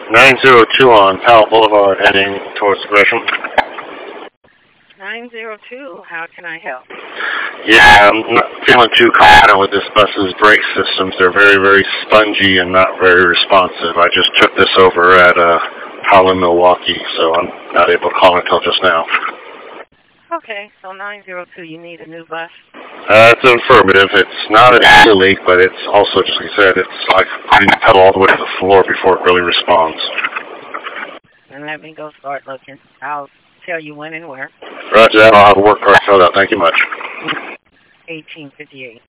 902 on Powell Boulevard heading towards Gresham. 902, how can I help? Yeah, I'm not feeling too confident with this bus's brake systems. They're very, very spongy and not very responsive. I just took this over at Powell in Milwaukee, so I'm not able to call until just now. Okay, so 902, you need a new bus? It's an affirmative. It's not an air leak, but it's also, just like you said, it's like putting the pedal all the way to the floor before it really responds. And let me go start looking. I'll tell you when and where. Roger that. I'll have a work card filled out. Thank you much. 1858.